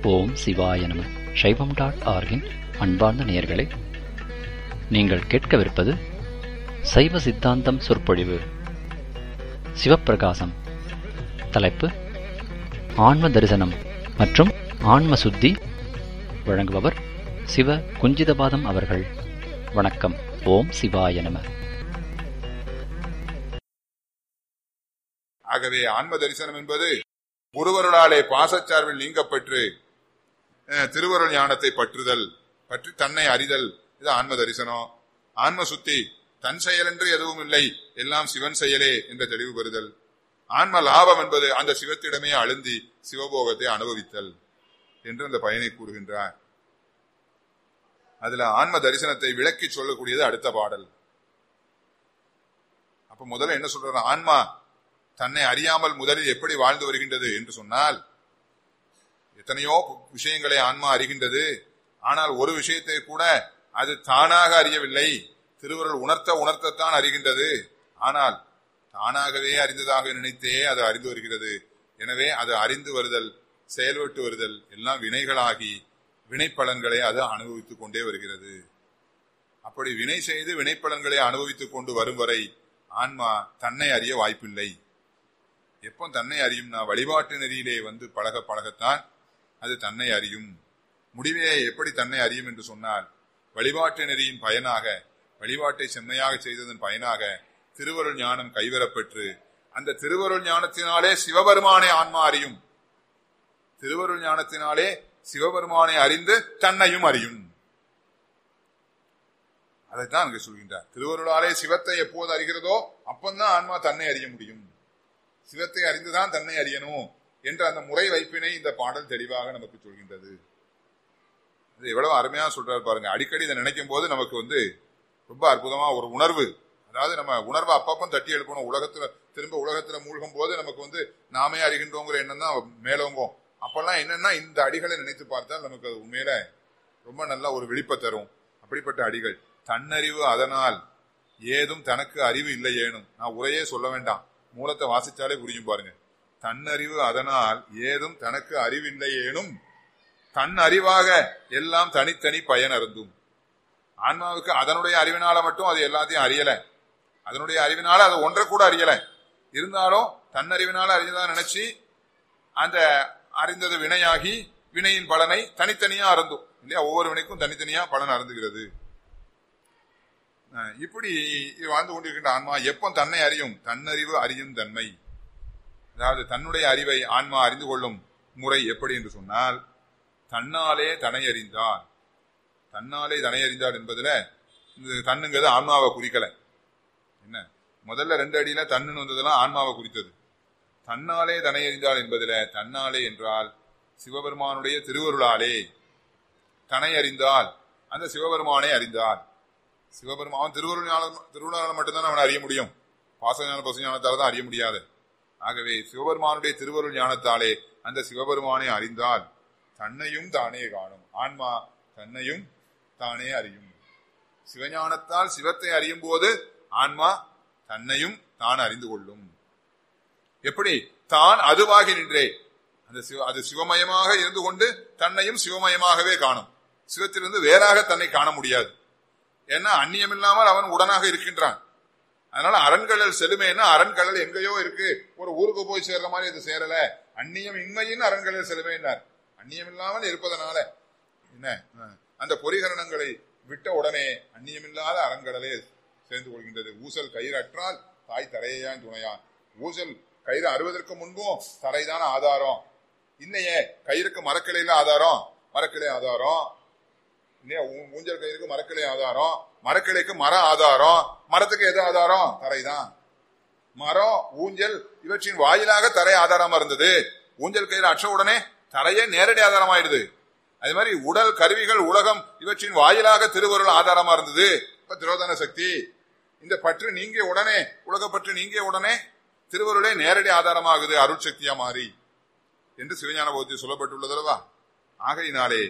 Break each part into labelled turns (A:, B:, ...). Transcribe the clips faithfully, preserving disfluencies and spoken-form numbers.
A: ஓம் சிவாய நம. சைவம் டாட் ஆர்கின் அன்பார்ந்த நேயர்களே, நீங்கள் கேட்கவிருப்பது சைவ சித்தாந்தம் சொற்பொழிவு. சிவப்பிரகாசம். தலைப்பு ஆன்ம தரிசனம் மற்றும் ஆன்ம சுத்தி. வழங்குபவர் சிவ குஞ்சிதபாதம் அவர்கள். வணக்கம். ஓம் சிவாய நம.
B: ஆகவே ஆன்ம தரிசனம் என்பது குருவருளாலே பாசச்சார்பில் நீங்கப்பெற்று திருவருள் ஞானத்தை பற்றுதல், பற்றி தன்னை அறிதல். இது ஆன்ம தரிசனம். ஆன்ம சுத்தி, தன் செயல் என்று எதுவும் இல்லை, எல்லாம் சிவன் செயலே என்ற தெளிவு பெறுதல். ஆன்ம லாபம் என்பது அந்த சிவத்திடமே அழுந்தி சிவபோகத்தை அனுபவித்தல் என்று அந்த பயனை கூறுகின்றார். அதுல ஆன்ம தரிசனத்தை விளக்கி சொல்லக்கூடியது அடுத்த பாடல். அப்ப முதல்ல என்ன சொல்ற, ஆன்மா தன்னை அறியாமல் முதலில் எப்படி வாழ்ந்து வருகின்றது என்று சொன்னால், எத்தனையோ விஷயங்களை ஆன்மா அறிகின்றது. ஆனால் ஒரு விஷயத்தை கூட அது தானாக அறியவில்லை, திருவருள் உணர்த்த உணர்த்தத்தான் அறிகின்றது. ஆனால் தானாகவே அறிந்ததாக நினைத்தே அது அறிந்து வருகிறது. எனவே அது அறிந்து வருதல், செயல்பட்டு வருதல் எல்லாம் வினைகளாகி வினைப்பலன்களை அது அனுபவித்துக் கொண்டே வருகிறது. அப்படி வினை செய்து வினைப்பலன்களை அனுபவித்துக் கொண்டு வரும் வரை ஆன்மா தன்னை அறிய வாய்ப்பில்லை. எப்போ தன்னை அறியும்னா, வழிபாட்டு நெறியிலே வந்து பழக பழகத்தான் அது தன்னை அறியும். முடிவே எப்படி தன்னை அறியும் என்று சொன்னால், வழிபாட்டு நெறியின் பயனாக, வழிபாட்டை செம்மையாக செய்ததன் பயனாக திருவருள் ஞானம் கைவரப்பெற்று அந்த திருவருள் ஞானத்தினாலே சிவபெருமானை ஆன்மா அறியும். திருவருள் ஞானத்தினாலே சிவபெருமானை அறிந்து தன்னையும் அறியும். அதைத்தான் அங்கு சொல்கின்றார். திருவருளாலே சிவத்தை எப்போது அறிகிறதோ அப்பந்தான் ஆன்மா தன்னை அறிய முடியும். சிவத்தை அறிந்துதான் தன்னை அறியணும் என்ற அந்த முறை வைப்பினை இந்த பாடல் தெளிவாக நமக்கு சொல்கின்றது. இது எவ்வளவு அருமையா சொல்றாரு பாருங்க. அடிக்கடி இதை நினைக்கும் போது நமக்கு வந்து ரொம்ப அற்புதமா ஒரு உணர்வு, அதாவது நம்ம உணர்வை அப்பப்போ தட்டி எழுப்பணும். உலகத்துல திரும்ப உலகத்துல மூழ்கும் போது நமக்கு வந்து நாமே அறிகின்றோங்கிற எண்ணம் தான் மேலோங்கும். அப்பெல்லாம் என்னன்னா, இந்த அடிகளை நினைத்து பார்த்தால் நமக்கு அது உண்மையில ரொம்ப நல்ல ஒரு விழிப்பை தரும். அப்படிப்பட்ட அடிகள். தன்னறிவு அதனால் ஏதும் தனக்கு அறிவு இல்லை ஏனும். நான் உரையே சொல்ல வேண்டாம், மூலத்தை வாசிச்சாலே புரியும் பாருங்க. தன்னறிவு அதனால் ஏதும் தனக்கு அறிவில்லை ஏனும் தன் அறிவாக எல்லாம் தனித்தனி பயன் அருந்தும். ஆன்மாவுக்கு அதனுடைய அறிவினால மட்டும் அது எல்லாத்தையும் அறியல, அதனுடைய அறிவினால அது ஒன்றை கூட அறியல. இருந்தாலும் தன்னறிவினால அறிஞ்சதான் நினைச்சு அந்த அறிந்தது வினையாகி வினையின் பலனை தனித்தனியா அருந்தும் இல்லையா. ஒவ்வொரு வினைக்கும் தனித்தனியா பலன் அருந்துகிறது. இப்படி வாழ்ந்து கொண்டிருக்கின்ற ஆன்மா எப்போ தன்னை அறியும்? தன்னறிவு அறியும் தன்மை. அதாவது தன்னுடைய அறிவை ஆன்மா அறிந்து கொள்ளும் முறை எப்படி என்று சொன்னால், தன்னாலே தன்னை அறிந்தார். தன்னாலே தன்னை அறிந்தார் என்பதுல தன்னுங்கிறது ஆன்மாவை குறிக்கல. என்ன, முதல்ல ரெண்டு அடியில தன்னுன்னு வந்ததெல்லாம் ஆன்மாவை குறித்தது. தன்னாலே தன்னை அறிந்தார் என்பதுல தன்னாலே என்றால் சிவபெருமானுடைய திருவருளாலே தன்னை அறிந்தால் அந்த சிவபெருமானை அறிந்தார். சிவபெருமான் திருவருள் ஞானம், திருவருளால் மட்டும்தான் அவனை அறிய முடியும். பாசஞான பசுஞானத்தால் தான் அறிய முடியாது. ஆகவே சிவபெருமானுடைய திருவருள் ஞானத்தாலே அந்த சிவபெருமானை அறிந்தால் தன்னையும் தானே காணும். ஆன்மா தன்னையும் தானே அறியும். சிவஞானத்தால் சிவத்தை அறியும் போது ஆன்மா தன்னையும் தான் அறிந்து கொள்ளும். எப்படி? தான் அதுவாகி நின்றே அந்த சிவ அது சிவமயமாக இருந்து கொண்டு தன்னையும் சிவமயமாகவே காணும். சிவத்திலிருந்து வேறாக தன்னை காண முடியாது. ஏன்னா அந்நியம் இல்லாமல் அவன் உடனாக இருக்கின்றான். அதனால அரண்கடல் செலுமைன்னா, அரண்கடல் எங்கேயோ இருக்கு, ஒரு ஊருக்கு போய் சேர்ற மாதிரி இது சேரல. அந்நியம் இன்மையின் அரண்கடல் செலுமைன்னார். அந்நியம் இல்லாமல் இருப்பதனால என்ன, அந்த பொறிகரணங்களை விட்ட உடனே அந்நியமில்லாத அரண்கடலே சேர்ந்து கொள்கின்றது. ஊசல் கயிறு அற்றால் தாய் தரையான் துணையான். ஊசல் கயிறு அறுவதற்கு முன்பும் தரைதான் ஆதாரம் இல்லையே. கயிறுக்கு மரக்கிளையில ஆதாரம், மரக்கிளை ஆதாரம் இல்லையா. ஊஞ்சல் கயிறுக்கு மரக்கிளை ஆதாரம், மரக்கிளைக்கு மரம் ஆதாரம், மரத்துக்கு எது ஆதாரம்? தரைதான். மரம் ஊஞ்சல் இவற்றின் வாயிலாக தரை ஆதாரமா இருந்தது. ஊஞ்சல் கயிறு அற்ற உடனே தரையே நேரடி ஆதாரமாயிடுது. அது மாதிரி உடல் கருவிகள் உலகம் இவற்றின் வாயிலாக திருவருள் ஆதாரமா இருந்தது. இப்ப திரோதன சக்தி இந்த பற்று நீங்கிய உடனே, உலக பற்று நீங்கிய உடனே திருவருளே நேரடி ஆதாரமாகுது, அருள் சக்தியா மாறி என்று சிவஞான போகத்தில் சொல்லப்பட்டுள்ளதல்லவா. ஆகையினாலே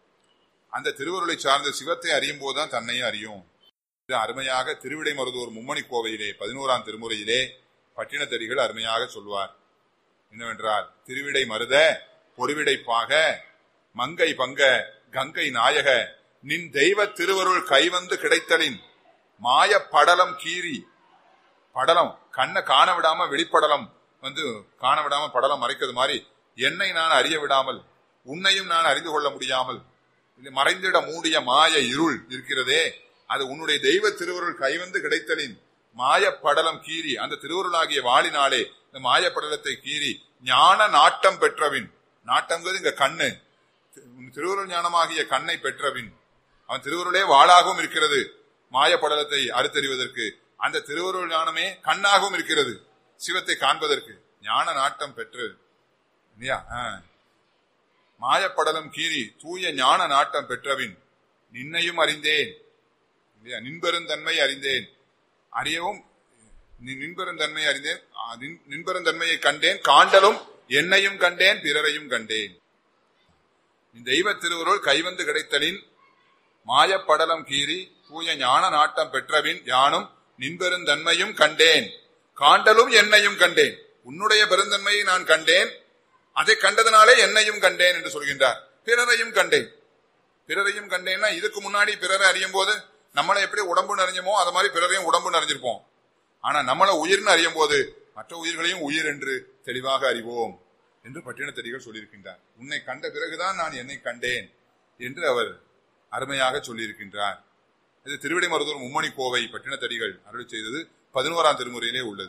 B: அந்த திருவருளை சார்ந்த சிவத்தை அறியும் போதுதான் தன்னையும் அறியும். இது அருமையாக திருவிடை மருதூர் மும்மணி கோவையிலே பதினோராம் திருமுறையிலே பட்டினத்தடிகள் அருமையாக சொல்வார். என்னவென்றால், திருவிடை மருத பொறிவிடைப்பாக மங்கை பங்க கங்கை நாயக நின் தெய்வ திருவருள் கைவந்து கிடைத்தலின் மாய படலம் கீறி, படலம் கண்ணை காண விடாம வெளிப்படலம் வந்து காண விடாம படலம் மறைக்கிறது மாதிரி என்னை நான் அறிய விடாமல் உன்னையும் நான் அறிந்து கொள்ள முடியாமல் மறைந்திட மூடிய மாய இருள் இருக்கிறதே, அது உன்னுடைய தெய்வ திருவருள் கைவந்து கிடைத்தலின் மாய படலம் கீறி, அந்த திருவருளாகிய வாளினாலே இந்த மாய படலத்தை கீறி ஞான நாட்டம் பெற்றவின், நாட்டம்ங்கிறது இங்க கண்ணு, திருவருள் ஞானமாகிய கண்ணை பெற்றவின், அவன் திருவருளே வாளாகவும் இருக்கிறது மாய படலத்தை அறுத்தறிவதற்கு, அந்த திருவருள் ஞானமே கண்ணாகவும் இருக்கிறது சிவத்தை காண்பதற்கு. ஞான நாட்டம் பெற்று இல்லையா, மாயப்படலம் கீறி தூய ஞான நாட்டம் பெற்றவின் நின்னையும் அறிந்தேன் இல்லையா, நின்பெருந்தன்மை அறிந்தேன், அறியவும் நின்பெருந்தன்மை அறிந்தேன், நின்பெருந்தன்மையை கண்டேன், காண்டலும் என்னையும் கண்டேன் பிறரையும் கண்டேன். தெய்வ திருவருள் கைவந்து கிடைத்தலின் மாயப்படலம் கீறி தூய ஞான நாட்டம் பெற்றவின் யானும் நின்பெருந்தன்மையும் கண்டேன், காண்டலும் என்னையும் கண்டேன். உன்னுடைய பெருந்தன்மையை நான் கண்டேன், அதை கண்டதனாலே என்னையும் கண்டேன் என்று சொல்கின்றார். பிறரையும் கண்டேன், பிறரையும் கண்டேன்னா இதுக்கு முன்னாடி பிறரை அறியும் போது நம்மளை எப்படி உடம்பு நிறைஞ்சமோ அது மாதிரி பிறரையும் உடம்பு நிறைஞ்சிருப்போம். ஆனா நம்மளை உயிர்னு அறியும் போது மற்ற உயிர்களையும் உயிர் என்று தெளிவாக அறிவோம் என்று பட்டினத்தடிகள் சொல்லியிருக்கின்றார். உன்னை கண்ட பிறகுதான் நான் என்னை கண்டேன் என்று அவர் அருமையாக சொல்லியிருக்கின்றார். இது திருவிடைமருதூர் மும்மணி கோவை பட்டினத்தடிகள் அருளி செய்தது பதினோராம் திருமுறையிலே உள்ளது.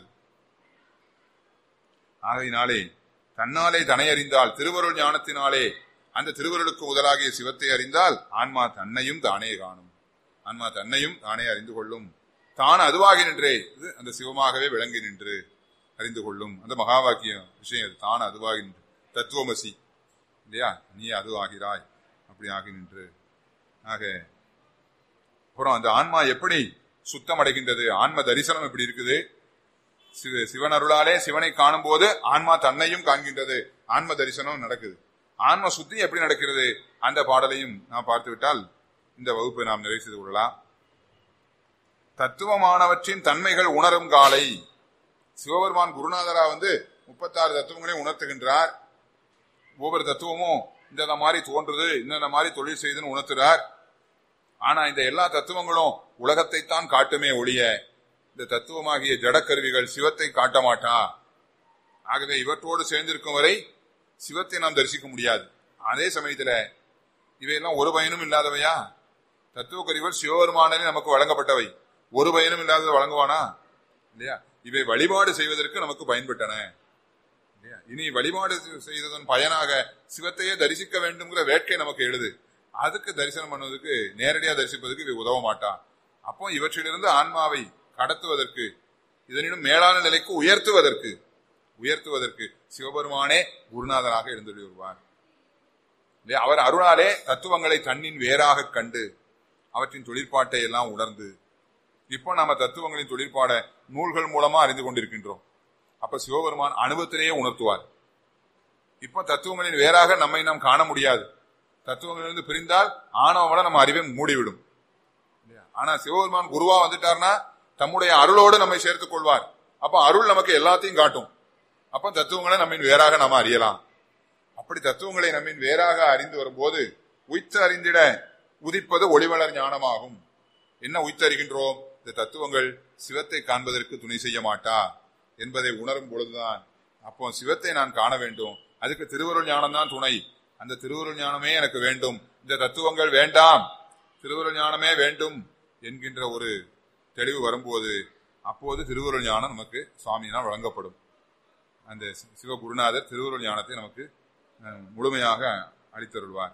B: ஆகையினாலே தன்னாலே தன்னை அறிந்தால் திருவருள் ஞானத்தினாலே அந்த திருவருளுக்கு முதலாகிய சிவத்தை அறிந்தால் ஆன்மா தன்னையும் தானே காணும், ஆன்மா தன்னையும் தானே அறிந்து கொள்ளும், தான் அதுவாகி நின்றே இது அந்த சிவமாகவே விளங்கி நின்று அறிந்து கொள்ளும். அந்த மகா வாக்கிய விஷயம் தான் அதுவாகி நின்று தத்துவமசி இல்லையா, நீ அது ஆகிறாய் அப்படி ஆகி நின்று. ஆக அப்புறம் அந்த ஆன்மா எப்படி சுத்தம் அடைகின்றது, ஆன்ம தரிசனம் எப்படி இருக்குது, சிவன் அருளாலே சிவனை காணும் போது ஆன்மா தன்னையும் காண்கின்றது, ஆன்ம தரிசனம் நடக்குது. ஆன்ம சுத்தி எப்படி நடக்கிறது அந்த பாடலையும் நாம் பார்த்து விட்டால் இந்த வகுப்பை நாம் நிறைவு செய்து கொள்ளலாம். தத்துவமானவற்றின் தன்மைகள் உணரும் காலை, சிவபெருமான் குருநாதரா வந்து முப்பத்தாறு தத்துவங்களையும் உணர்த்துகின்றார். ஒவ்வொரு தத்துவமும் இந்த மாதிரி தோன்றுது, இந்த மாதிரி தொழில் செய்துன்னு உணர்த்துறார். ஆனா இந்த எல்லா தத்துவங்களும் உலகத்தை தான் காட்டுமே ஒழிய இந்த தத்துவமாகிய ஜடக்கருவிகள் சிவத்தை காட்ட மாட்டா. ஆகவே இவற்றோடு சேர்ந்திருக்கும் வரை சிவத்தை நாம் தரிசிக்க முடியாது. அதே சமயத்துல இவையெல்லாம் ஒரு பயனும் இல்லாதவையா, தத்துவ கருவிகள் சிவபெருமானே நமக்கு வழங்கப்பட்டவை, ஒரு பயனும் இல்லாததை வழங்குவானா இல்லையா. இவை வழிபாடு செய்வதற்கு நமக்கு பயன்பட்டன இல்லையா. இனி வழிபாடு செய்ததன் பயனாக சிவத்தையே தரிசிக்க வேண்டும்ங்கிற வேட்கை நமக்கு எழுது. அதுக்கு தரிசனம் பண்ணுவதற்கு நேரடியா தரிசிப்பதற்கு இவை உதவ மாட்டா. அப்போ இவற்றிலிருந்து ஆன்மாவை கடத்துவதற்கு, இதனிடம் மேலான நிலைக்கு உயர்த்துவதற்கு உயர்த்துவதற்கு சிவபெருமானே குருநாதனாக எழுந்தொழி வருவார். அவர் அருளாலே தத்துவங்களை தன்னின் வேறாக கண்டு அவற்றின் தொழிற்பாட்டை எல்லாம் உணர்ந்து, இப்போ நாம தத்துவங்களின் தொழிற்பாட நூல்கள் மூலமா அறிந்து கொண்டிருக்கின்றோம். அப்ப சிவபெருமான் அனுபவத்திலேயே உணர்த்துவார். இப்ப தத்துவங்களின் வேறாக நம்மை நாம் காண முடியாது. தத்துவங்களிலிருந்து பிரிந்தால் ஆணவமல நம்ம அறிவை மூடிவிடும். ஆனா சிவபெருமான் குருவா வந்துட்டார்னா தம்முடைய அருளோடு நம்மை சேர்த்துக் கொள்வார். அப்ப அருள் நமக்கு எல்லாத்தையும் காட்டும். அப்ப தத்துவங்களை நம்மின் வேறாக நாம அறியலாம். அப்படி தத்துவங்களை நம்மின் வேறாக அறிந்து வரும்போது உய்த்து அறிந்திட உதிப்பது ஒளிவளர் ஞானமாகும். என்ன உய்த்து அறிகின்றோம், இந்த தத்துவங்கள் சிவத்தை காண்பதற்கு துணை செய்ய மாட்டா என்பதை உணரும் பொழுதுதான் அப்போ சிவத்தை நான் காண வேண்டும். அதுக்கு திருவருள் ஞானம் தான் துணை. அந்த திருவருள் ஞானமே எனக்கு வேண்டும், இந்த தத்துவங்கள் வேண்டாம், திருவருள் ஞானமே வேண்டும் என்கின்ற ஒரு தெளிவு வரும்போது அப்போது திருவருள் ஞானம் நமக்கு சுவாமியினால் வழங்கப்படும். அந்த சிவகுருநாதர் திருவருள் ஞானத்தை நமக்கு முழுமையாக அளித்தருள்வார்.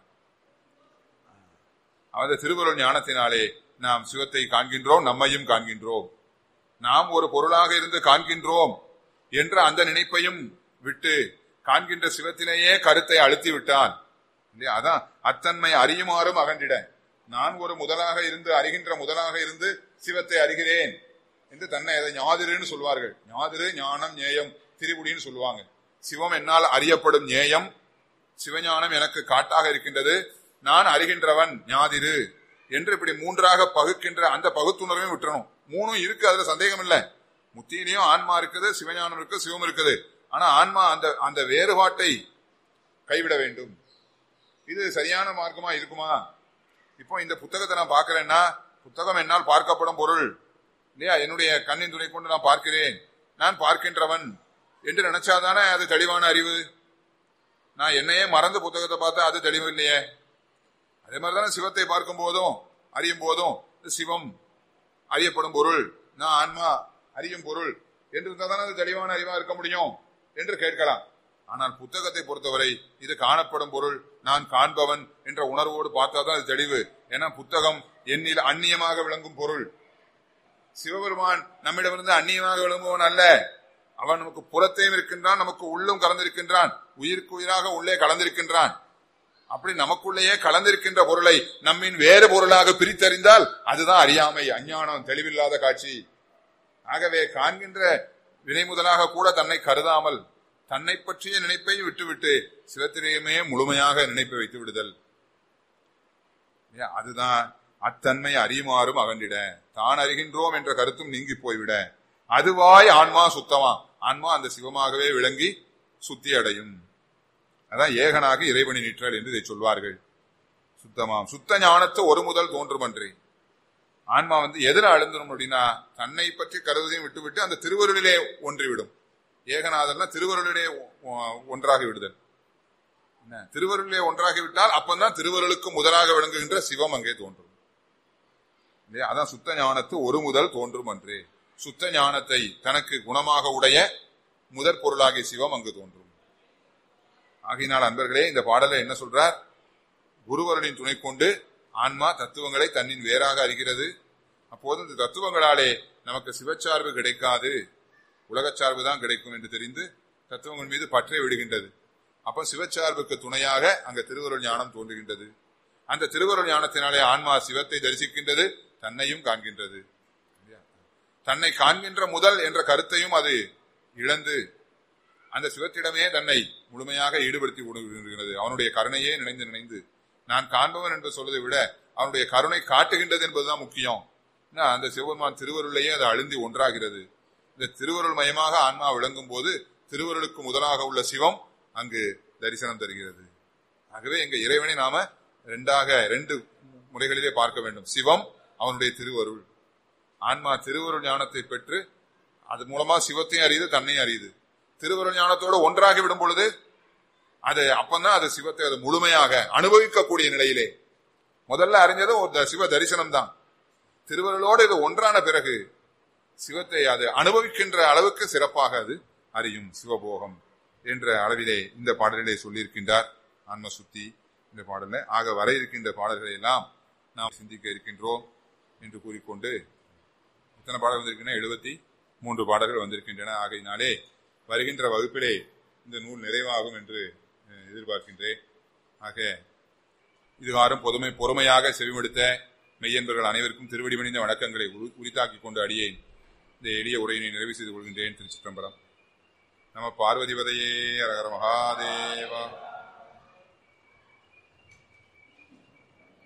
B: அந்த திருவருள் ஞானத்தினாலே நாம் சிவத்தை காண்கின்றோம், நம்மையும் காண்கின்றோம். நாம் ஒரு பொருளாக இருந்து காண்கின்றோம் என்ற அந்த நினைப்பையும் விட்டு காண்கின்ற சிவத்திலேயே கருத்தை அழுத்தி விட்டால் இல்லையா, அதான் அத்தன்மை அறியுமாறும் அகன்றிட. நான் ஒரு முதலாக இருந்து அறிகின்ற முதலாக இருந்து சிவத்தை அறிகிறேன் என்று தன்னை அதை ஞாதிருன்னு சொல்வார்கள். ஞாதிரு ஞானம் ஞேயம் திரிபுடின்னு சொல்லுவாங்க. சிவம் என்னால் அறியப்படும் ஞேயம், சிவஞானம் எனக்கு காட்டாக இருக்கின்றது, நான் அறிகின்றவன் ஞாதிரு என்று இப்படி மூன்றாக பகுக்கின்ற அந்த பகுத்துணர்வையும் விட்டுறணும். மூணும் இருக்கு, அதுல சந்தேகம் இல்லை. முத்தியிலையும் ஆன்மா இருக்குது, சிவஞானம் இருக்கு, சிவம் இருக்குது. ஆனா ஆன்மா அந்த அந்த வேறுபாட்டை கைவிட வேண்டும். இது சரியான மார்க்கமா இருக்குமா? இப்போ இந்த புத்தகத்தை நான் பார்க்கிறேன்னா, புத்தகம் என்னால் பார்க்கப்படும் பொருள் இல்லையா, என்னுடைய கண்ணின் துணை கொண்டு நான் பார்க்கிறேன், நான் பார்க்கின்றவன் என்று நினைச்சாதானே அது தெளிவான அறிவு. நான் என்னையே மறந்து புத்தகத்தை பார்த்தா அது தெளிவு இல்லையே. அதே மாதிரிதானே சிவத்தை பார்க்கும் போதும் அறியும் போதும் சிவம் அறியப்படும் பொருள், நான் ஆன்மா அறியும் பொருள் என்று இருந்தால்தானே அது தெளிவான அறிவா இருக்க முடியும் என்று கேட்கலாம். ஆனால் புத்தகத்தை பொறுத்தவரை இது காணப்படும் பொருள், நான் காண்பவன் என்ற உணர்வோடு பார்த்தாதான் அது தெளிவு. ஏன்னா புத்தகம் என்னில் அந்நியமாக விளங்கும் பொருள். சிவபெருமான் நம்மிடமிருந்து அந்நியமாக விளங்குவன் அல்ல. அவன் நமக்கு புறத்தையும் இருக்கின்றான், நமக்கு உள்ளும் கலந்திருக்கின்றான், உயிருக்கு உயிராக உள்ளே கலந்திருக்கின்றான். அப்படி நமக்குள்ளேயே கலந்திருக்கின்ற பொருளை நம்மின் வேறு பொருளாக பிரித்தறிந்தால் அதுதான் அறியாமை, அஞ்ஞானம், தெளிவில்லாத காட்சி. ஆகவே காண்கின்ற வினை முதலாக கூட தன்னை கருதாமல் தன்னை பற்றிய நினைப்பை விட்டுவிட்டு சிவத்திலேயுமே முழுமையாக நினைப்பை வைத்து விடுதல், அதுதான் அத்தன்மை அறியுமாறும் அகன்றிட, தான் அறிகின்றோம் என்ற கருத்தும் நீங்கி போய்விட, அதுவாய் ஆன்மா சுத்தமா, ஆன்மா அந்த சிவமாகவே விளங்கி சுத்தி அடையும். அதான் ஏகனாக இறைவனி நிற்றல் என்று இதை சொல்வார்கள். சுத்தமாம் சுத்த ஞானத்து ஒரு முதல் தோன்றும் அன்றி. ஆன்மா வந்து எதிர அழுந்தணும் அப்படின்னா தன்னை பற்றி கருதையும் விட்டுவிட்டு அந்த திருவருளிலே ஒன்றிவிடும். ஏகநாதர்னா திருவருளிலே ஒன்றாகி விடுதல். திருவருளிலே ஒன்றாகி விட்டால் அப்பந்தான் திருவருளுக்கு முதலாக விளங்குகின்ற சிவம் அங்கே தோன்றும். அதான் சுத்த ஞானத்து ஒரு முதல் தோன்றும் அன்றே. சுத்த ஞானத்தை தனக்கு குணமாக உடைய முதற் பொருளாகிய சிவம் அங்கு தோன்றும். ஆகையினால் அன்பர்களே, இந்த பாடலை என்ன சொல்றார்? குருவருளின் துணை கொண்டு ஆன்மா தத்துவங்களை தன்னின் வேறாக அறிகிறது. அப்போது இந்த தத்துவங்களாலே நமக்கு சிவச்சார்பு கிடைக்காது, உலகச்சார்பு தான் கிடைக்கும் என்று தெரிந்து தத்துவங்கள் மீது பற்றை விடுகின்றது. அப்ப சிவச்சார்புக்கு துணையாக அங்க திருவருள் ஞானம் தோன்றுகின்றது. அந்த திருவருள் ஞானத்தினாலே ஆன்மா சிவத்தை தரிசிக்கின்றது, தன்னையும் காண்கின்றது. தன்னை காண்கின்ற முதல் என்ற கருத்தையும் அது இழந்து அந்த சிவத்திடமே தன்னை முழுமையாக ஈடுபடுத்தி விடுகிறது. அவனுடைய கருணையே நினைந்து நினைந்து நான் காண்பவன் என்று சொல்வதை விட அவனுடைய கருணை காட்டுகின்றது என்பதுதான் முக்கியம். அந்த சிவபெருமான் திருவருளையே அது அழுந்தி ஒன்றாகிறது. இந்த திருவருள் மயமாக ஆன்மா விளங்கும் போது திருவருளுக்கு முதலாக உள்ள சிவம் அங்கு தரிசனம் தருகிறது. ஆகவே எங்க இறைவனை நாம ரெண்டாக ரெண்டு முறைகளிலே பார்க்க வேண்டும். சிவம், அவனுடைய திருவருள். ஆன்மா திருவருள் ஞானத்தை பெற்று அது மூலமா சிவத்தையும் அறியுது, தன்னையும் அறியுது. திருவருள் ஞானத்தோடு ஒன்றாகி விடும் பொழுது அது அப்பந்தான் அது சிவத்தை அது முழுமையாக அனுபவிக்கக்கூடிய நிலையிலே. முதல்ல அறிஞ்சது ஒரு சிவ தரிசனம் தான். திருவருளோடு இது ஒன்றான பிறகு சிவத்தை அது அனுபவிக்கின்ற அளவுக்கு சிறப்பாக அது அறியும். சிவபோகம் என்ற அளவிலே இந்த பாடலிலே சொல்லியிருக்கின்றார் ஆன்ம சுத்தி இந்த பாடல. ஆக வர இருக்கின்ற பாடல்களை எல்லாம் நாம் சிந்திக்க இருக்கின்றோம் என்று கூறிக்கொண்டு, இத்தனை பாடல் வந்திருக்கின்றன, எழுபத்தி மூன்று பாடல்கள் வந்திருக்கின்றன. ஆகையினாலே வருகின்ற வகுப்பிலே இந்த நூல் நிறைவாகும் என்று எதிர்பார்க்கின்றேன். ஆக இதுவாரும் பொதுமை பொறுமையாக செவிமடுத்த மெய்யன்பர்கள் அனைவருக்கும் திருவடி பணிந்த வணக்கங்களை உரித்தாக்கிக் கொண்டு அடியேன் இந்த எளிய உரையினை நிறைவு செய்து கொள்கின்றேன். திருச்சிற்றம்பலம். நம பார்வதிபதையே அரகர மகாதேவா.